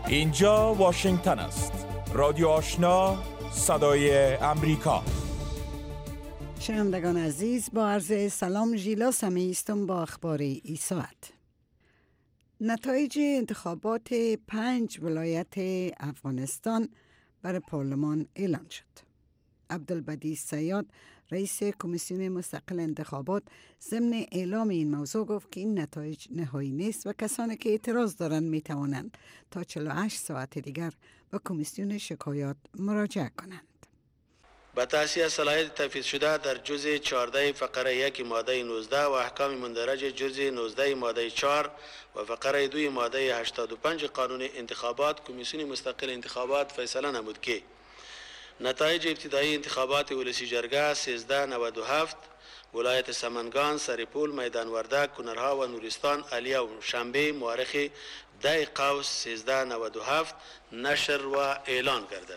اینجا واشنگتن است. رادیو آشنا، صدای امریکا. شنوندگان عزیز، با عرض سلام ژیلا سمی هستم با اخبار این ساعت. نتایج انتخابات 5 ولایت افغانستان برای پارلمان اعلان شد. عبدالبدیع صیاد، رئیس کمیسیون مستقل انتخابات، ضمن اعلام این موضوع گفت که این نتایج نهایی نیست و کسانی که اعتراض دارند می توانند تا 48 ساعت دیگر به کمیسیون شکایات مراجعه کنند. با تأسیس صلاحیت تفویض شده در جزء 14 فقره 1 ماده 19 و احکام مندرج جزء 19 ماده 4 و فقره 2 ماده 85 قانون انتخابات، کمیسیون مستقل انتخابات فیصله نمود که نتایج ابتدایی انتخابات ولسی جرگه 1397 ولایت سمنگان، سرپول، میدان وردک، کنرها و نورستان، علیه و شنبه مورخ 10 قوس 1397 نشر و اعلان گردد.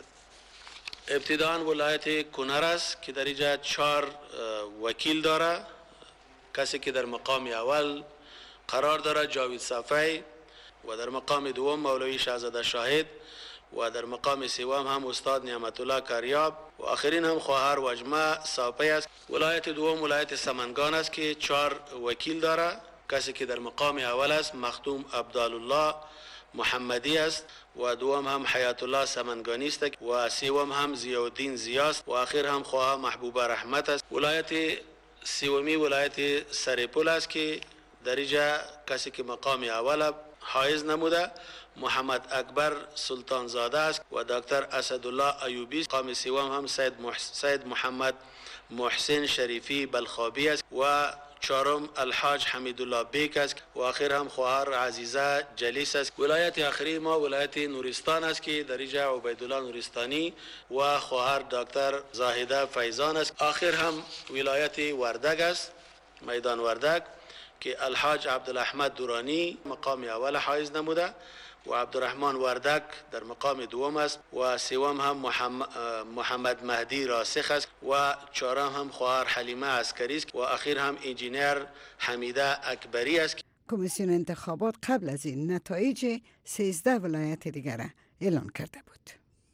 ابتداء ولایت کنر است که در اینجا 4 وکیل داره. کسی که در مقام اول قرار داره جاوید صافی و در مقام دوم مولوی شهزاده شاهد و در مقام سوم هم استاد نعمت الله کاریاب و آخرین هم خواهر وجمه صافی است. ولایت دوم ولایت سمنگان است که 4 وکیل داره. کسی که در مقام اول است مختوم عبدالله محمدی است و دوم هم حیات الله سمنگانی است و سوم هم ضیاءالدین زیاست و آخر هم خواهر محبوبه رحمت است. ولایت سومی ولایت سرپول است که در اینجا کسی که مقام اول حائز نموده محمد اکبر سلطان زاده است و دکتر اسدالله ایوبی. مقام سوم هم سید محمد محسن شریفی بلخابی است و چهارم الحاج حمیدالله بیک است و آخر هم خواهر عزیزه جلیس است. ولایت آخری ما ولایت نورستان است که در اینجا عبیدالله نورستانی و خواهر دکتر زاهده فیضان است. آخر هم ولایت وردک است، میدان وردک که الحاج عبدالاحمد دورانی مقام اول حائز نموده و عبدالرحمن وردک در مقام دوم است و سوم هم محمد مهدی راسخ است و چهارم هم خواهر حلیمه عسکری است و اخیر هم انجینیر حمیده اکبری است. کمیسیون انتخابات قبل از این نتایج 13 ولایت دیگر اعلان کرده بود.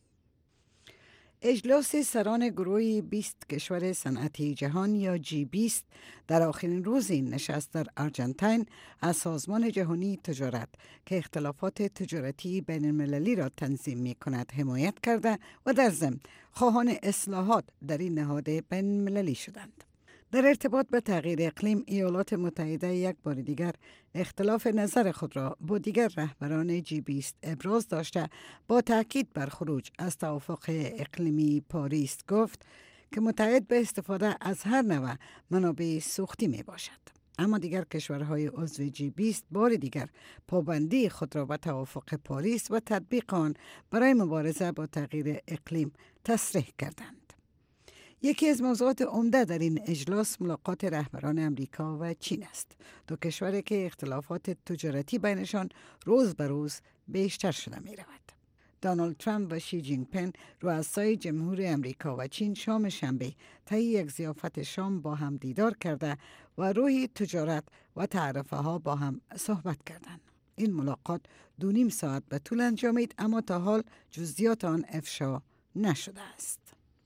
اجلاس سران گروه 20 کشور صنعتی جهان یا G20 در آخرین روز این نشست در آرژانتین از سازمان جهانی تجارت که اختلافات تجارتی بین المللی را تنظیم می کند حمایت کرده و در ضمن خواهان اصلاحات در این نهاد بین المللی شدند. در ارتباط به تغییر اقلیم، ایالات متحده یک بار دیگر اختلاف نظر خود را با دیگر رهبران G20 ابراز داشته با تاکید بر خروج از توافق اقلیمی پاریس گفت که متعهد به استفاده از هر نوع منابع سوختی می باشد. اما دیگر کشورهای عضو G20 بار دیگر پابندی خود را به توافق پاریس و تطبیق آن برای مبارزه با تغییر اقلیم تصریح کردند. یکی از موضوعات عمده در این اجلاس ملاقات رهبران امریکا و چین است. دو کشوری که اختلافات تجارتی بینشان روز به روز بیشتر شده می رود. دونالد ترامپ و شی جینگ پینگ رؤسای جمهور امریکا و چین شام شنبه طی یک ضیافت شام با هم دیدار کرده و روی تجارت و تعرفه ها با هم صحبت کردند. این ملاقات 2.5 ساعت به طول انجامید اما تا حال جزئیات آن افشا نشده است.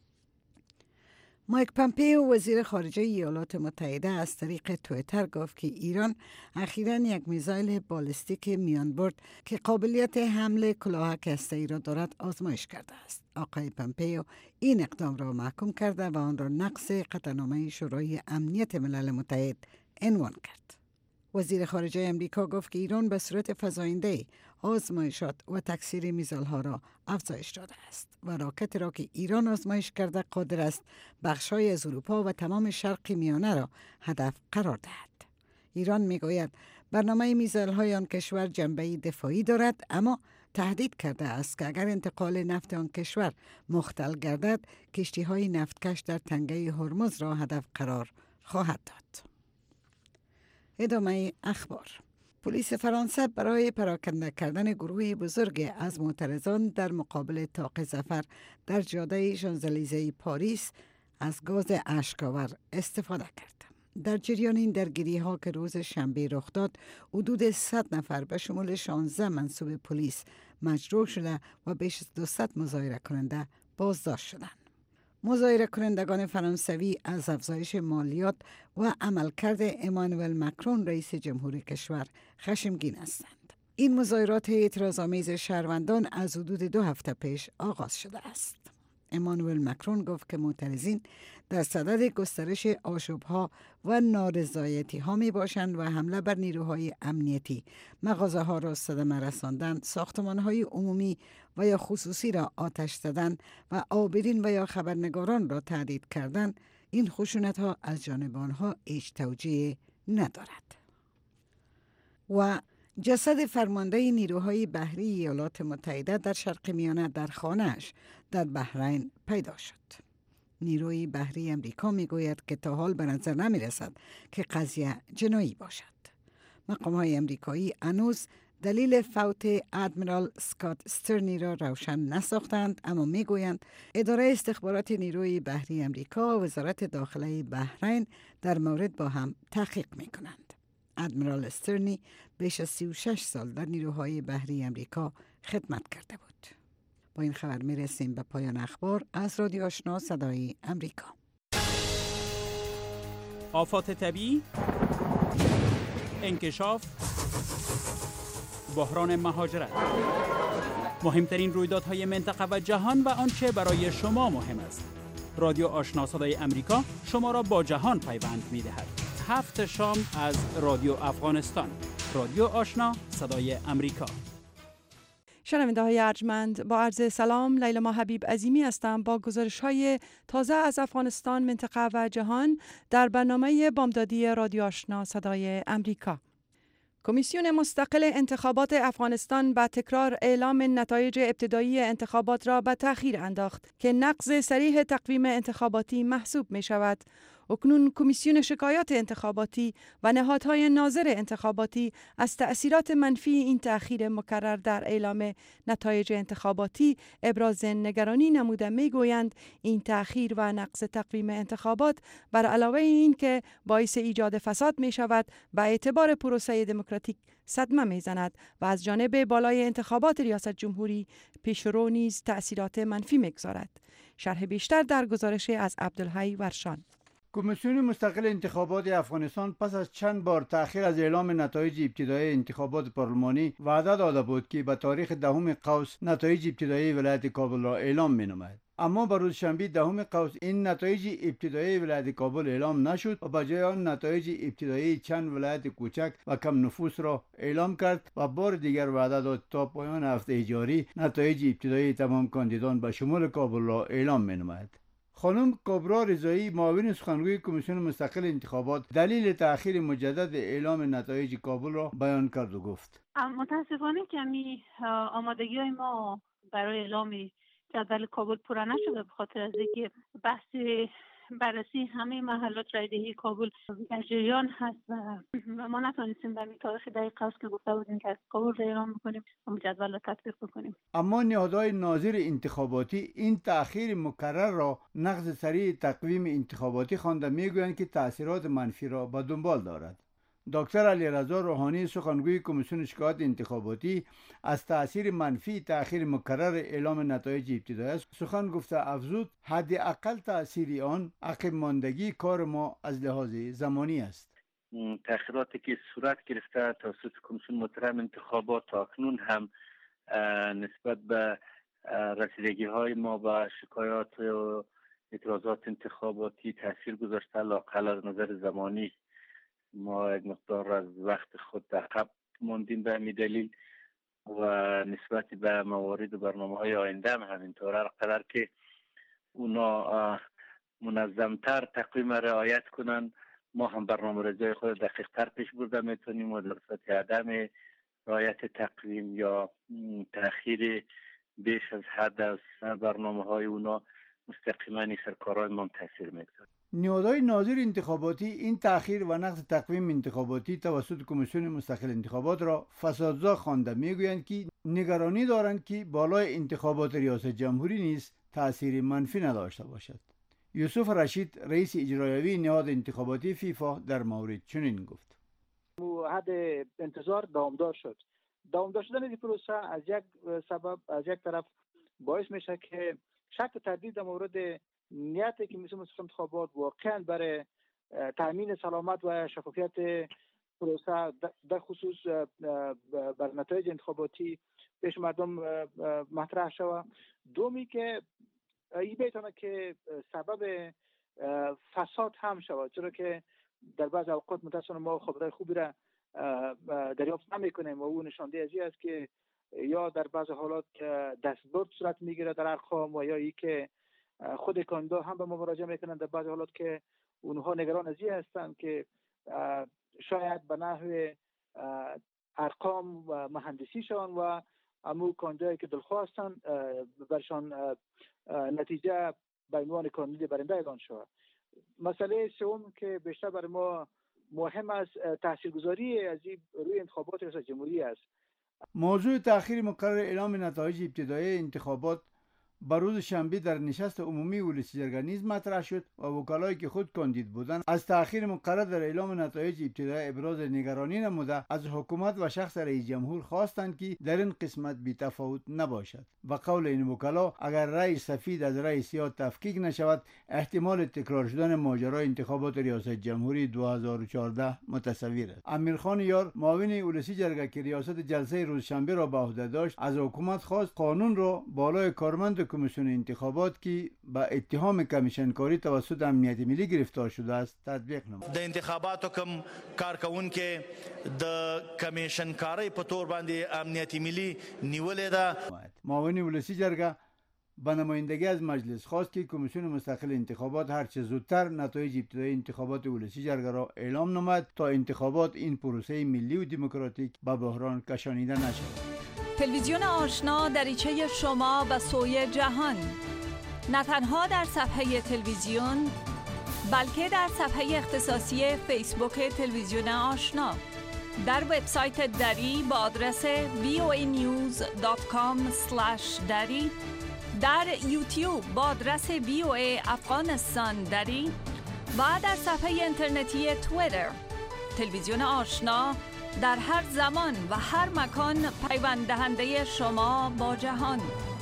مایک پامپئو وزیر خارجه ایالات متحده از طریق توییتر گفت که ایران اخیراً یک میزایل بالستیک میانبرد که قابلیت حمل کلاهک هسته‌ای را دارد آزمایش کرده است. آقای پامپئو این اقدام را محکوم کرده و آن را نقض قطعنامه شورای امنیت ملل متحد عنوان کرد. وزیر خارجه امریکا گفت که ایران به صورت فزاینده آزمایشات و تکثیر میزایل‌ها را افزایش داده است و راکت را که ایران آزمایش کرده قادر است بخش‌های از اروپا و تمام شرق میانه را هدف قرار دهد. ایران میگوید برنامه میزایل‌های آن کشور جنبه دفاعی دارد اما تهدید کرده است که اگر انتقال نفت آن کشور مختل گردد کشتی‌های نفتکش در تنگه هرمز را هدف قرار خواهد داد. ادامه اخبار. پلیس فرانسه برای پراکنده کردن گروهی بزرگ از معترضان در مقابل طاق ظفر در جاده شانزلیزه پاریس از گاز اشک‌آور استفاده کرد. در جریان این درگیری ها که روز شنبه رخ داد، حدود 100 نفر به شمول 16 منصوب پلیس مجروح شده و بیش از 200 مظاهره کننده بازداشت شدند. مظاهره کنندگان فرانسوی از افزایش مالیات و عملکرد امانوئل مکرون رئیس جمهور کشور خشمگین هستند. این مظاهرات اعتراض‌آمیز شهروندان از حدود 2 هفته پیش آغاز شده است. امانوئل مکرون گفت که معترضین در صدد گسترش آشوب‌ها و نارضایتی‌ها می‌باشند و حمله بر نیروهای امنیتی، مغازه‌ها را صدمه رساندن، ساختمان‌های عمومی و یا خصوصی را آتش زدن و آبرین و یا خبرنگاران را تهدید کردن. این خشونت‌ها از جانب آنها هیچ توجیه ندارد. و جسد فرمانده نیروهای بحری ایالات متحده در شرق میانه در خانه‌اش در بحرین پیدا شد. نیروی بحری امریکا میگوید که تا حال به نظر نمی رسد که قضیه جنایی باشد. مقام‌های امریکایی هنوز دلیل فوت ادمیرال اسکات استرنی را روشن نساختند، اما میگویند اداره استخبارات نیروی بحری امریکا و وزارت داخله بحرین در مورد با هم تحقیق میکنند. ادمیرال استرنی بیش از 36 سال در نیروهای بحری امریکا خدمت کرده بود. با این خبر میرسیم به پایان اخبار از رادیو آشنا صدای امریکا. آفات طبیعی، انکشاف، بحران مهاجرت، مهمترین رویدادهای منطقه و جهان و آنچه برای شما مهم است. رادیو آشنا صدای امریکا شما را با جهان پیوند می‌دهد. 7 شام از رادیو افغانستان. رادیو آشنا صدای امریکا. شنونده های ارجمند، با عرض سلام، لیلا حبیب عظیمی هستم با گزارش های تازه از افغانستان، منطقه و جهان در برنامه بامدادی رادیو آشنا صدای امریکا. کمیسیون مستقل انتخابات افغانستان با تکرار اعلام نتایج ابتدایی انتخابات را به تأخیر انداخت که نقض صریح تقویم انتخاباتی محسوب می شود. اکنون کمیسیون شکایات انتخاباتی و نهادهای ناظر انتخاباتی از تأثیرات منفی این تأخیر مکرر در اعلام نتایج انتخاباتی ابراز نگرانی نموده میگویند این تأخیر و نقض تقویم انتخابات بر علاوه این که باعث ایجاد فساد می شود به اعتبار پروسه دموکراتیک صدمه می زند و از جانب بالای انتخابات ریاست جمهوری پیشرو نیز تأثیرات منفی می گذارد. شرح بیشتر در گزارش از عبدالحی ورشان. کمیسیون مستقل انتخابات افغانستان پس از چند بار تأخیر از اعلام نتایج ابتدایی انتخابات پارلمانی وعده داده بود که به تاریخ 10 قوس نتایج ابتدایی ولایت کابل را اعلام می‌نماید. اما بر روز شنبه 10 قوس این نتایج ابتدایی ولایت کابل اعلام نشد و به جای آن نتایج ابتدایی چند ولایت کوچک و کم نفوس را اعلام کرد و بار دیگر وعده داد تا پایان هفته جاری نتایج ابتدایی تمام کاندیدان به شمول کابل را اعلام می‌نماید. خانم کبرا رضایی معاون سخنگوی کمیسیون مستقل انتخابات دلیل تأخیر مجدد اعلام نتایج کابل را بیان کرد و گفت: متاسفانه کمی آمادگی های ما برای اعلام جدول کابل پورا نشده به خاطر از اینکه بحث بررسی همه محلات رایدهی کابل در جریان هست و ما نتونستیم در تاریخ دقیق است که گفته بودیم که از کابل را اعلام می‌کنیم و جدول را تطبیق بکنیم. اما نهادهای ناظر انتخاباتی این تأخیر مکرر را نقض صریح تقویم انتخاباتی خوانده میگویند که تأثیرات منفی را به دنبال دارد. دکتر علیرضا روحانی سخنگوی کمیسیون شکایات انتخاباتی از تأثیر منفی تأخیر مکرر اعلام نتایج ابتدایی سخن گفته افزود حداقل تأثیر آن عقب ماندگی کار ما از لحاظ زمانی است. تأخیراتی که صورت گرفته توسط کمیسیون محترم انتخابات تا اکنون هم نسبت به رسیدگی های ما به شکایات و اعتراضات انتخاباتی تاثیر گذاشته، لااقل از نظر زمانی ما یک مقدار از وقت خود عقب ماندیم به همین دلیل و نسبت به موارد و برنامه‌های آینده هم همینطور، هر قدر که اونا منظمتر تقویم رعایت کنن ما هم برنامه‌ریزی خود دقیق‌تر پیش برده میتونیم و در صورت عدم رعایت تقویم یا تأخیر بیش از حد از برنامه‌های اونا مستقیما سرکارهای ما تاثیر میگذاره. نهادهای ناظر انتخاباتی این تأخیر و نقض تقویم انتخاباتی توسط کمیسیون مستقل انتخابات را فسادزا خوانده میگویند که نگرانی دارند که بالای انتخابات ریاست جمهوری نیز تأثیر منفی نداشته باشد. یوسف رشید رئیس اجرایی نهاد انتخاباتی فیفا در مورد چنین گفت: حد انتظار دامدار شد. دامدار شدن این پروسه از یک سبب، از یک طرف باعث میشه که شک و تردید در مورد نیت کمیسیون انتخابات واقعا برای تامین سلامت و شفافیت پروسه در خصوص بر نتایج انتخاباتی پیش مردم مطرح شود. دومی که این بیتونه که سبب فساد هم شود، چرا که در بعض اوقات متاسفانه ما خبرهای خوبی را دریافت نمی‌کنیم و اون نشانده ازی است که یا در بعض حالات دستبرد صورت میگیره در ارقام و یا ای که خود کاندیدا هم به ما مراجعه میکنن در بعض حالات که اونها نگران ازی هستند که شاید به نحو ارقام و مهندسیشان و امو کاندیدایی که دلخواه هستند برشان نتیجه به عنوان کاندید برنده اعلان شود. مسئله سوم که بیشتر برای ما مهم است تاثیرگذاری از روی انتخابات ریاست جمهوری است. موضوع تأخیر مقرر اعلام نتایج ابتدایی انتخابات بر روز شنبه در نشست عمومی ولسی جرگه نیز مطرح شد و وکلایی که خود کاندید بودند از تأخیر مقرر در اعلام نتایج ابتدایی ابراز نگرانی نموده از حکومت و شخص رئیس جمهور خواستند که در این قسمت بی تفاوت نباشد. و قول این وکلا اگر رأی سفید از رأی سیاه تفکیک نشود احتمال تکرار شدن ماجرای انتخابات ریاست جمهوری 2014 متصور است. امیرخان یار معاون ولسی جرگه که ریاست جلسه روز شنبه را به عهده داشت از حکومت خواست قانون را بالای کارمند کمیسیون انتخابات که به اتهام کمیشن کاری توسط امنیت ملی گرفتار شده است تطبیق نماید. د انتخاباتو کوم کارکونکو د کمیشن کاری په تور باندې امنیت ملی نیولې ده. معاون ولسی جرگه به نمایندگی از مجلس خواست که کمیسیون مستقل انتخابات هرچه زودتر نتایج ابتدایی انتخابات ولسی جرگه را اعلام نماید تا انتخابات این پروسه ملی و دموکراتیک به بحران کشانیده نشود. تلویزیون آشنا دریچه شما به سوی جهان، نه تنها در صفحه تلویزیون بلکه در صفحه اختصاصی فیسبوک تلویزیون آشنا، در وبسایت دری با آدرس voanews.com/dari، در یوتیوب با آدرس VOA افغانستان دری و در صفحه اینترنتی توییتر. تلویزیون آشنا در هر زمان و هر مکان پیوند دهنده شما با جهان.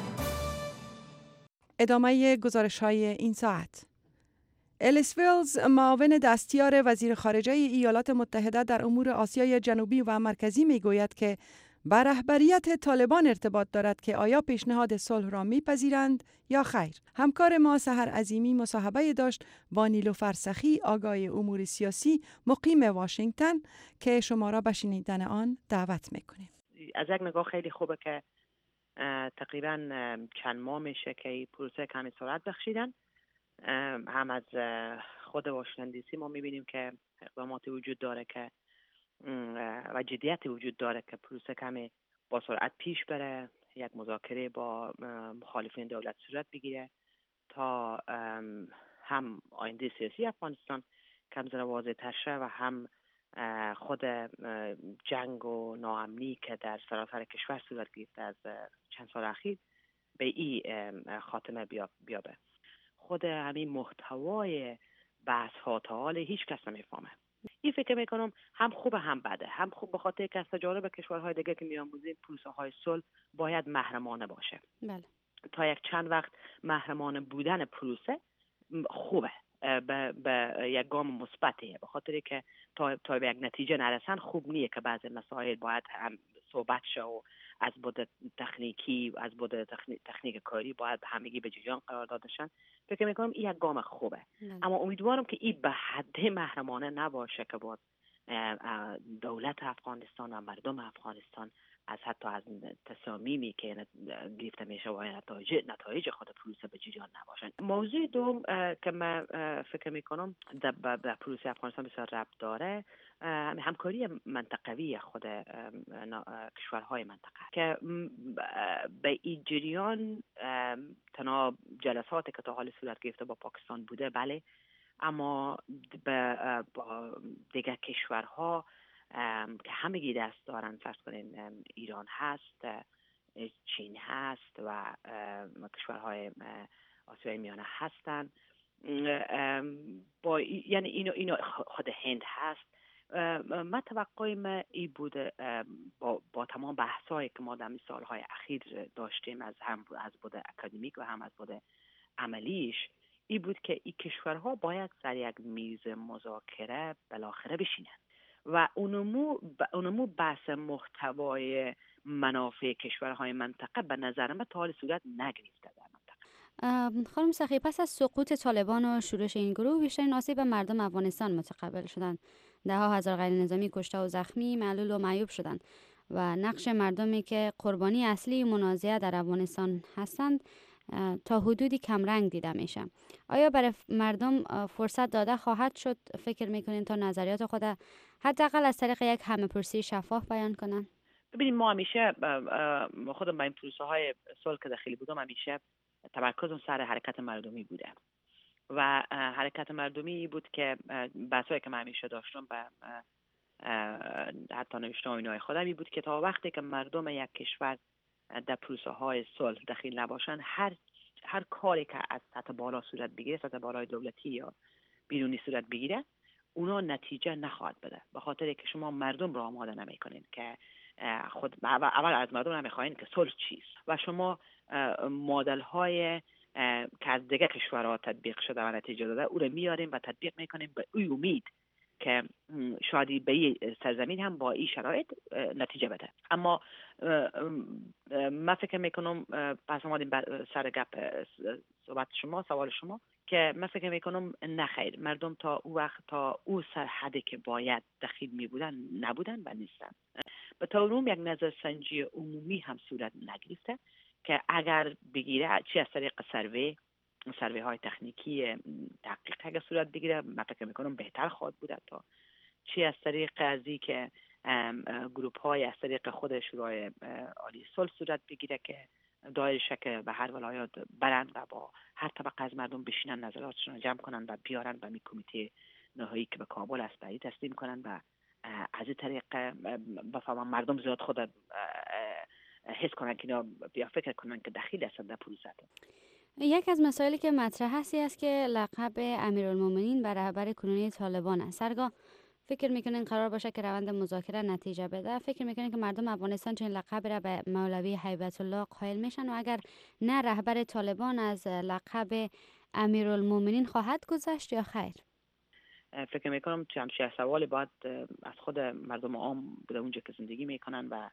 ادامه گزارش‌های این ساعت. الیس ویلز معاون دستیار وزیر خارجه ایالات متحده در امور آسیای جنوبی و مرکزی میگوید که با رهبریت طالبان ارتباط دارد که آیا پیشنهاد صلح را میپذیرند یا خیر. همکار ما سحر عظیمی مصاحبه داشت با نیلوفر سخی آگاه امور سیاسی مقیم واشنگتن که شما را به شنیدن آن دعوت میکنیم. از یک نگاه خیلی خوبه که تقریبا چند ماه میشه که این پروسه کمی سرعت بخشیدن. هم از خود واشنگتن دی سی ما میبینیم که اقداماتی وجود داره که و جدیتی وجود داره که پروسه کمی با سرعت پیش بره، یک مذاکره با مخالفین دولت صورت بگیره تا هم آینده سیاسی افغانستان کم ذره واضح تر شه و هم خود جنگ و ناامنی که در سراسر کشور صورت گرفته از چند سال اخیر به این خاتمه بیابه. خود همین محتوای بحث ها تا حال هیچ کس نمیفهمه. این فکر میکنم هم خوبه هم بده. هم خوب به خاطر که از تجارب کشورهای دیگه که میآموزیم پروسه های صلح باید محرمانه باشه. بله. تا یک چند وقت محرمانه بودن پروسه خوبه، به یک گام مثبتیه، به خاطر که تا به یک نتیجه نرسن خوب نیه که بعضی مسائل باید هم صحبت شه و از بود تکنیکی از بود تکنیک کاری باید همگی به جریان قرار دادشن. فکر میکنم این یک گام خوبه. اما امیدوارم که این به حد محرمانه نباشه که باز دولت افغانستان و مردم افغانستان حتی از تصامیمی که گرفته میشه و نتایج خود پروسه به جریان نباشن. موضوع دوم که من فکر میکنم در پروسه افغانستان بسیار ربط داره همکاری منطقوی خود کشورهای منطقه که به این جریان تنها جلساتی که تا حال صورت گرفته با پاکستان بوده بله، اما با دیگر کشورها که همگی دست دارن، فرض کنین ایران هست، چین هست و کشورهای آسیای میانه هستن، با یعنی اینو خود هند هست. من توقع ما ای بوده با تمام بحثایی که ما در سالهای اخیر داشتیم از بود اکادمیک و هم از بود عملیش، ای بود که این کشورها باید سر یک میز مذاکره بالاخره بشینن و اونمو بحث محتوای منافع کشورهای منطقه به نظر من تا حال صورت نگرفته در منطقه. خانم سخی، پس از سقوط طالبان و شورش این گروه بیشترین آسیب مردم افغانستان متقبل شدند. ده ها هزار غیر نظامی کشته و زخمی، معلول و معیوب شدند و نقش مردمی که قربانی اصلی منازعه در افغانستان هستند تا حدودی کمرنگ دیده میشه. آیا برای مردم فرصت داده خواهد شد فکر میکنین تا نظریات خود حداقل از طریق یک همه‌پرسی شفاف بیان کنن؟ ببینید، ما همیشه خودم با این پروسه های صلح که داخلی بودم همیشه تمرکزم سر حرکت مردمی بوده و حرکت مردمی بود که بحثایی که من همیشه داشتم و حتی نوشتم اینای خودم بود که تا وقتی که مردم یک کشور در پروسه های صلح دخیل نباشن، هر کاری که از سطح بالا صورت بگیره، سطح بالای دولتی یا بیرونی صورت بگیره، اونا نتیجه نخواهد بده، به خاطر که شما مردم را آماده نمیکنین که خود اول از مردم نمیخواین که صلح چیست و شما مدل های که از دیگه کشورها تطبیق شده و نتیجه داده او رو میاریم و تطبیق میکنیم به اوی امید که شادی به این سرزمین هم با این شرایط نتیجه بده. اما من فکر میکنم پس آمدیم سر گپ صحبت شما، سوال شما، که من فکر میکنم نخیر، مردم تا او وقت، تا او سرحدی که باید دخیل میبودن نبودن و نیستن. به طور عموم یک نظرسنجی عمومی هم صورت نگرفته که اگر بگیره چی از طریق سروی های تکنیکی تحقیق اگر صورت بگیره، من فکر میکنم بهتر خواهد بود تا چی از طریق ازی که گروپ های از طریق خود شورای عالی صلح صورت بگیره که دایره که به هر ولایات برند و با هر طبقه از مردم بشینن نظراتشون جمع کنن و بیارن و می کمیته نهایی که به کابل است برای تسلیم کنن و از این طریق بفهمن مردم زیاد خود حس کنن که اینا بیا فکر کنن که دخیل هستن در پروسه. یک از مسائلی که مطرح هستی است که لقب امیرالمومنین بر رهبر کنونی طالبان است. سرگاه فکر میکنین قرار باشه که روند مذاکره نتیجه بده؟ فکر میکنین که مردم افغانستان چنین لقب را به مولوی هیبت الله قائل میشن و اگر نه، رهبر طالبان از لقب امیرالمومنین خواهد گذشت یا خیر؟ فکر میکنم همچین سوال باید از خود مردم عام بوده اونجا که زندگی میکنن و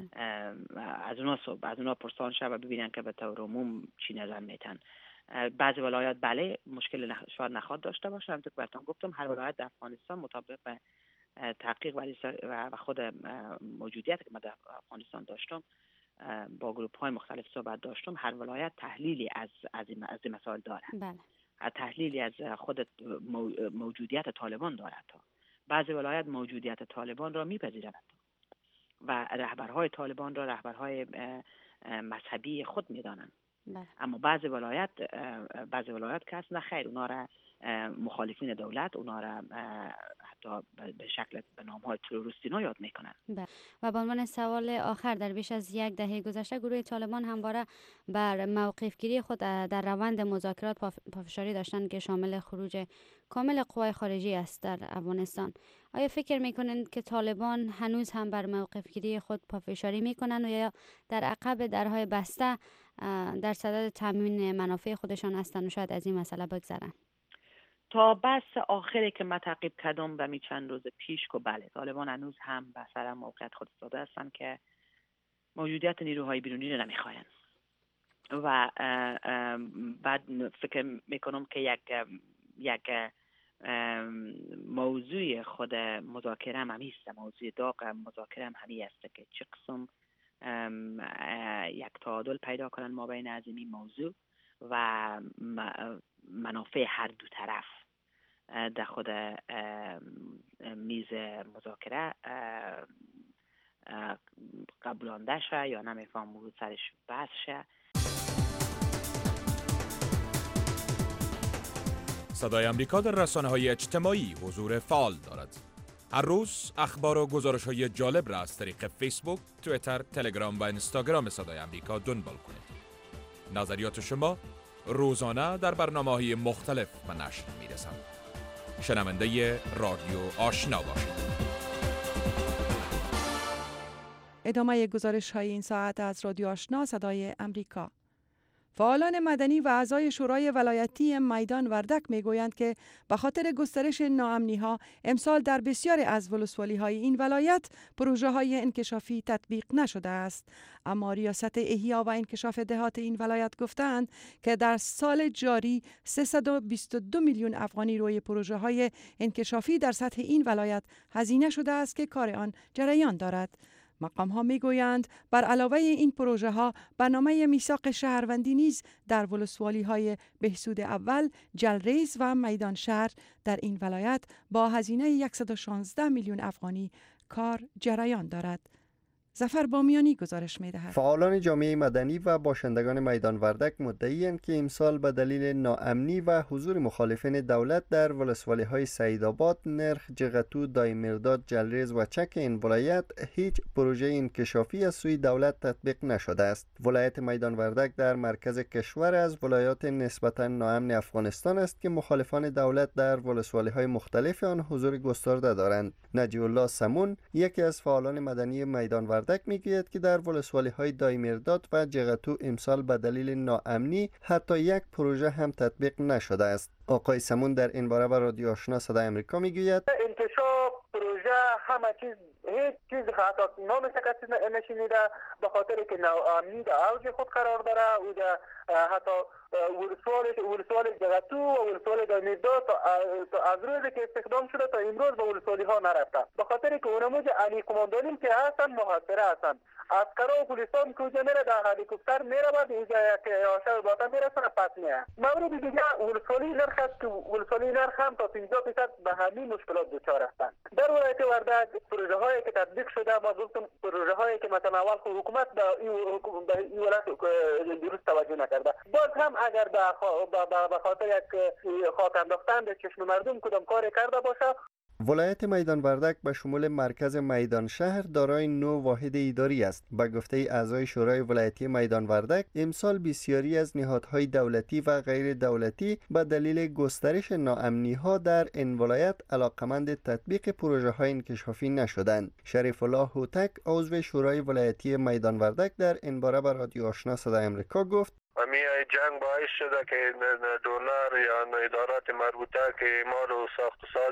از اونا پرسان شه و ببینن که به طور عموم چی نظر میتن. بعضی ولایات بله مشکل شاید نخواد داشته باشه، همونطور که براتون گفتم هر ولایت در افغانستان مطابق به تحقیق و خود موجودیت که ما در افغانستان داشتم با گروپ های مختلف صحبت داشتم، هر ولایت تحلیلی از این مسائل داره. بله. تحلیلی از خود موجودیت طالبان دارد. بعضی ولایت موجودیت طالبان را میپذیرند و رهبرهای طالبان را رهبرهای مذهبی خود میدانند. اما بعضی ولایت که هست نه خیر، اونا را مخالفین دولت، اونا را حتی به شکل به نام‌های تروریستی یاد میکنن. و به عنوان سوال آخر، در بیش از یک دهه گذشته گروه طالبان همواره بر موقفگیری خود در روند مذاکرات پافشاری داشتند که شامل خروج کامل قوای خارجی است در افغانستان. آیا فکر میکنن که طالبان هنوز هم بر موقفگیری خود پافشاری میکنن و یا در عقب درهای بسته در صدد تامین منافع خودشان هستند و شاید از این مسئله بگذرن؟ تا بحث آخری که من تعقیب کردم و می چند روز پیش که بله، طالبان هنوز هم به سر موقعیت خود ایستاده هستند که موجودیت نیروهای بیرونی رو نمیخواین و بعد فکر میکنم که یک موضوع خود مذاکره هم همیست، موضوع داغ مذاکره هم همی است که چه قسم یک تعادل پیدا کنن ما بین از این موضوع و منافع هر دو طرف در خود میز مذاکره قبولانده شه یا نمیفهم سرش بحث شه. صدای امریکا در رسانه‌های اجتماعی حضور فعال دارد. هر روز اخبار و گزارش‌های جالب را از طریق فیسبوک، توییتر، تلگرام و اینستاگرام صدای امریکا دنبال کنید. نظریات شما روزانه در برنامه‌های مختلف به نشر می‌رسند. شنونده رادیو آشنا باشید. ادامه گزارش های این ساعت از رادیو آشنا صدای امریکا. فعالان مدنی و اعضای شورای ولایتی میدان وردک میگویند که به خاطر گسترش ناامنی‌ها امسال در بسیاری از ولسوالی‌های این ولایت پروژه‌های انکشافی تطبیق نشده است. اما ریاست احیا و انکشاف دهات این ولایت گفتند که در سال جاری 322 میلیون افغانی روی پروژه‌های انکشافی در سطح این ولایت هزینه شده است که کار آن جریان دارد. مقام ها می گویند بر علاوه این پروژه ها برنامه میثاق شهروندی نیز در ولسوالی های بهسود اول، جلریز و میدان شهر در این ولایت با هزینه 116 میلیون افغانی کار جریان دارد. ظفر بامیانی گزارش می دهد. فعالان جامعه مدنی و باشندگان میدان وردک مدعی‌اند که امسال به دلیل ناامنی و حضور مخالفین دولت در ولسوالی‌های سعیدآباد، نرخ، جغتو، دایمرداد، جلریز و چک این ولایت هیچ پروژه انکشافی از سوی دولت تطبیق نشده است. ولایت میدان وردک در مرکز کشور از ولایات نسبتاً ناامن افغانستان است که مخالفان دولت در ولسوالی‌های مختلف آن حضور گسترده دارند. نجی الله سمون، یکی از فعالان مدنی میدان وردک میگوید که در ولسوالی‌های دایمرداد و جغتو امسال به دلیل ناامنی حتی یک پروژه هم تطبیق نشده است. آقای سمون در این باره به رادیو آشنا صدای امریکا میگوید انکشاف پروژه همه چیز هیچ چیز خاطر نمیشه کسی نشینیده به خاطر که ناامنی در اوج خود قرار داره و حتی ولسوال جغتو و ولسوال دایمرداد از روزی که استخدام شده تا امروز به ولسوالی ها نرفته به خاطر که اونموج علی کماندانیم که هستن محاصره هستن. عسکر و پلیسان که اونجا میره در هلیکوپتر میره بعد اینجا یک آشار باتا میرسن پس میه. مورد دیگه ولسوالی نرخ است که ولسوالی نرخ هم تا 50% به همین مشکلات دچار هستند. در ولایت وردک پروژه هایی که تطبیق شده ما گفتم پروژه هایی که مثلا اول حکومت به این ولایت درست توجه نکرده. باز هم اگر به خاطر یک خاک انداختن به چشم مردم کدام کاری کرده باشه. ولایت میدان وردک به شمول مرکز میدان شهر دارای 9 واحد اداری است. به گفته اعضای شورای ولایتی میدان وردک امسال بسیاری از نهادهای دولتی و غیر دولتی به دلیل گسترش ناامنی ها در این ولایت علاقمند تطبیق پروژه های انکشافی نشدند. شریف الله هوتک عضو شورای ولایتی میدان وردک در این باره به رادیو آشنا صدای امریکا گفت جنگ باعث شده که دولار یا ادارات مربوطه که مال و ساخت و ساز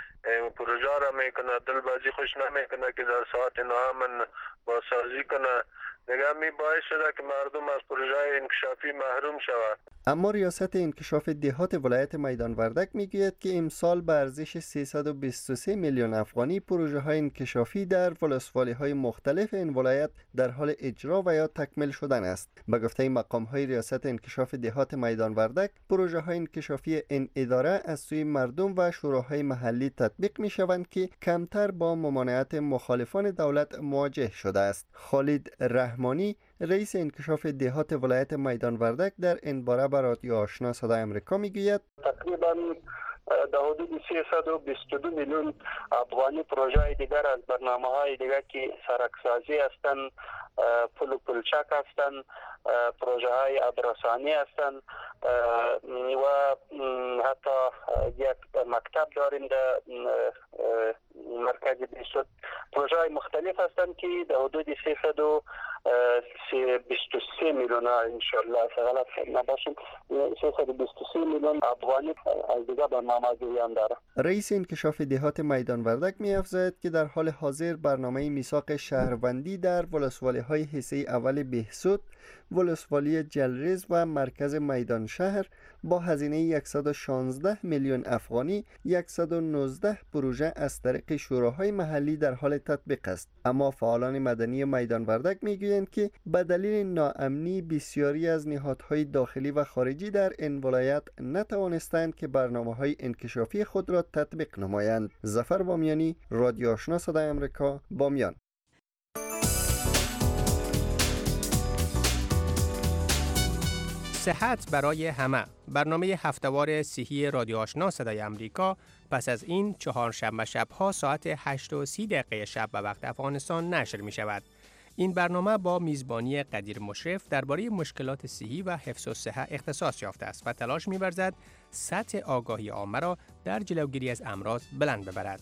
پروژه را میکنه دلبازی خوش نمیکنه که در ساعت ناامن بازسازی کنه دیگه می باعث شده که مردم از پروژه انکشافی محروم شود. اما ریاست انکشاف دهات ولایت میدان وردک میگوید که امسال به ارزش 323 میلیون افغانی پروژه های انکشافی در ولسوالی های مختلف این ولایت در حال اجرا و یا تکمیل شدن است. به گفته مقام های ریاست انکشاف دهات میدان وردک پروژه های انکشافی این اداره از سوی مردم و شوراهای محلی تطبیق می شوند که کمتر با ممانعت مخالفان دولت مواجه شده است. خالد رحمانی رئیس انکشاف دهات ولایت میدان وردک در این باره به رادیو آشنا صدای امریکا میگوید تقریبا در حدود 322 میلیون افغانی پروژه دیگر از برنامه‌های دیگر که سرکسازی هستند، پل و پلچک هستند، پروژه های ابرسانی هستند و حتی یک مکتب داریم در مرکز بیسود. پروژه های مختلف هستند که در حدود 323 میلیون انشالله غلط نباشیم 323 میلیون افغانی از دیگر برنامه جریان داره. رئیس انکشاف دهات میدان وردک می‌افزاید که در حال حاضر برنامه میثاق شهروندی در ولسوالی های حصه اول بهسود، ولسوالی جلریز و مرکز میدان شهر با هزینه 116 میلیون افغانی 119 پروژه از طریق شوراهای محلی در حال تطبیق است. اما فعالان مدنی میدان وردک میگویند که به دلیل ناامنی بسیاری از نهادهای داخلی و خارجی در این ولایت نتوانستند که برنامه‌های انکشافی خود را تطبیق نمایند. ظفر بامیانی، رادیو آشنا صدای امریکا، بامیان. صحت برای همه، برنامه هفتهوار صحی رادیو آشنا صدای امریکا پس از این چهارشنبه شبها ساعت 8:30 شب به وقت افغانستان نشر می شود. این برنامه با میزبانی قدیر مشرف درباره مشکلات صحی و حفظ الصحه اختصاص یافته است و تلاش می‌ورزد سطح آگاهی عامه را در جلوگیری از امراض بلند ببرد.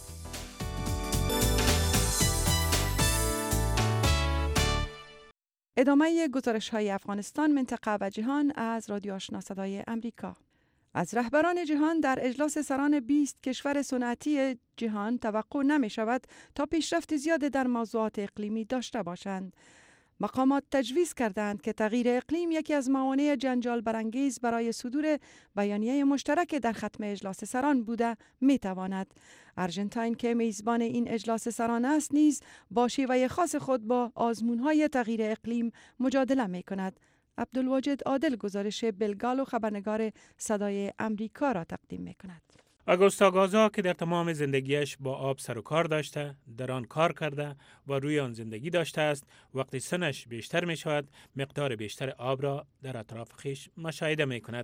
ادامه گزارش‌های افغانستان، منطقه و جهان از رادیو آشنا صدای امریکا. از رهبران جهان در اجلاس سران 20 کشور صنعتی جهان توقع نمی شود تا پیشرفت زیاد در موضوعات اقلیمی داشته باشند. مقامات تجویز کردند که تغییر اقلیم یکی از موانع جنجال برانگیز برای صدور بیانیه مشترک در ختم اجلاس سران بوده می تواند. آرژانتین که میزبان این اجلاس سران است نیز با شیوه خاص خود با آزمون‌های تغییر اقلیم مجادله می کند. عبدالواجد عادل گزارش بلگالو خبرنگار صدای امریکا را تقدیم می کند. آگوستا گازا که در تمام زندگیش با آب سر و کار داشته، در آن کار کرده و روی آن زندگی داشته است، وقتی سنش بیشتر می شود، مقدار بیشتر آب را در اطراف خویش مشاهده می کند.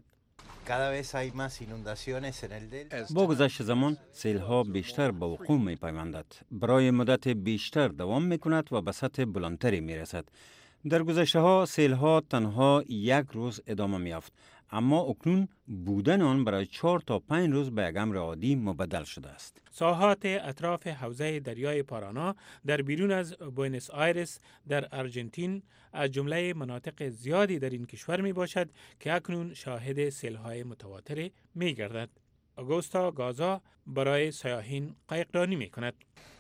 با گذشت زمان سیل‌ها بیشتر به وقوع می پیوندد، برای مدت بیشتر دوام می کند و به سطح بلندتری می رسد. در گذشته ها سیل‌ها تنها یک روز ادامه می یافت، اما اکنون بودن آن برای 4 تا 5 روز به یک امر عادی مبدل شده است. ساحات اطراف حوزه دریای پارانا در بیرون از بوئنوس آیرس در آرژانتین از جمله مناطق زیادی در این کشور می باشد که اکنون شاهد سیل‌های متواتر می گردد. آگوستا گازا برای سیاحین قایقرانی می کند.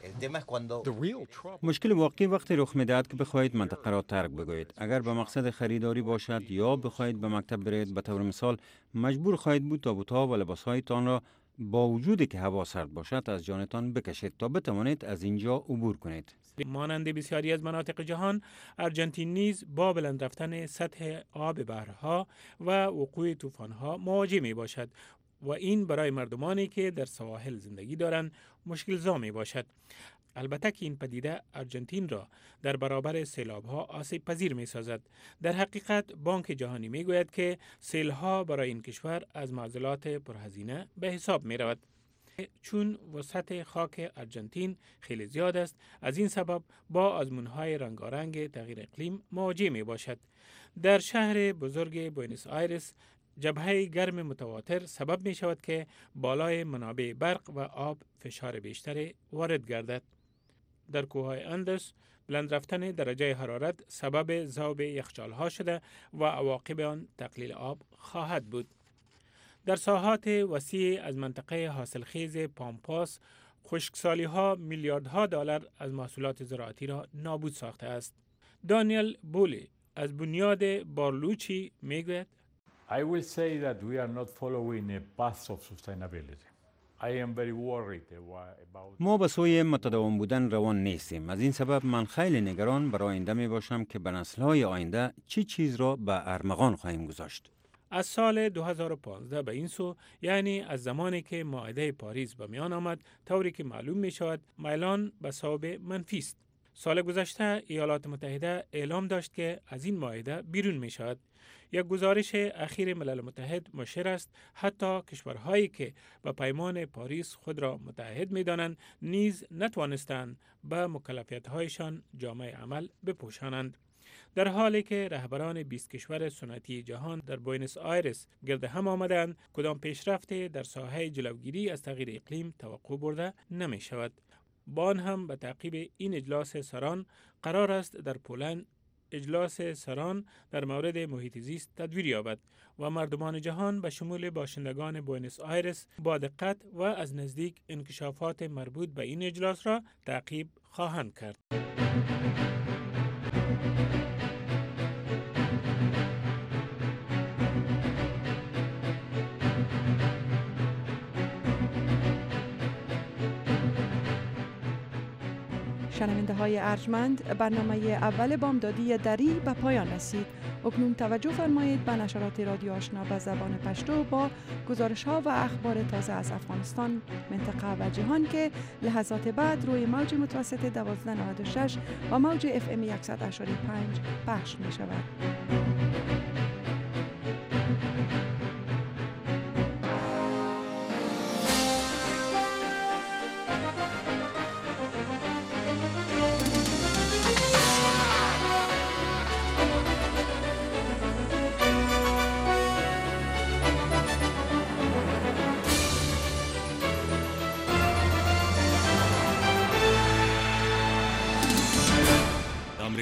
مشکل واقعی وقتی رخ می دهد که بخواهید منطقه را ترک بگویید. اگر به مقصد خریداری باشد یا بخواهید به مکتب برید، به طور مثال مجبور خواهید بود تابوت‌ها و لباس‌هایتان را با وجودی که هوا سرد باشد از جانتان بکشید تا بتوانید از اینجا عبور کنید. مانند بسیاری از مناطق جهان، آرژانتین نیز با بلند رفتن سطح آب بحرها و وقوع طوفان‌ها مواجه می باشد و این برای مردمانی که در سواحل زندگی دارند مشکل زا می باشد. البته که این پدیده آرژانتین را در برابر سیلاب‌ها آسیب پذیر می سازد. در حقیقت بانک جهانی می گوید که سیل‌ها برای این کشور از معضلات پرهزینه به حساب می رود. چون وسعت خاک آرژانتین خیلی زیاد است، از این سبب با آزمون‌های رنگارنگ تغییر اقلیم مواجه می باشد. در شهر بزرگ بوئنوس آیرس جبهه گرم متواتر سبب می شود که بالای منابع برق و آب فشار بیشتری وارد گردد. در کوههای اندس بلند رفتن درجه حرارت سبب ذوب یخچال‌ها شده و عواقب آن تقلیل آب خواهد بود. در ساحات وسیع از منطقه حاصلخیز پامپاس، خشکسالی‌ها میلیاردها دلار از محصولات زراعتی را نابود ساخته است. دانیل بولی از بنیاد بارلوچی میگوید: I will say that we are not following a path of sustainability. I am very worried about ما به سوی متداوم بودن روان نیستیم. از این سبب من خیلی نگران برای آینده می باشم که به نسل‌های آینده چی چیز را به ارمغان خواهیم گذاشت. از سال 2015 به این سو، یعنی از زمانی که معاهده پاریس به میان آمد، طوری که معلوم می شود میلان به صوب منفی است. سال گذشته ایالات متحده اعلام داشت که از این معاهده بیرون می شود. یک گزارش اخیر ملل متحد مشیر است حتی کشورهایی که به پیمان پاریس خود را متحد می دانند نیز نتوانستند به مکلفیت‌هایشان جامه عمل بپوشانند. در حالی که رهبران 20 کشور صنعتی جهان در بوئنوس آیرس گرد هم آمدند، کدام پیشرفت در ساحه جلوگیری از تغییر اقلیم توقع برده نمی شود. با آن هم به تعقیب این اجلاس سران قرار است در پولند اجلاس سران در مورد محیط زیست تدویر یابد و مردمان جهان به شمول باشندگان بوئنوس آیرس با دقت و از نزدیک انکشافات مربوط به این اجلاس را تعقیب خواهند کرد. شنونده های ارجمند، برنامه اول بامدادی دری به پایان رسید. اکنون توجه فرمایید به نشرات رادیو آشنا به زبان پشتو با گزارش ها و اخبار تازه از افغانستان، منطقه و جهان که لحظات بعد روی موج متوسط 1296 و موج FM 100.5 پخش می شود.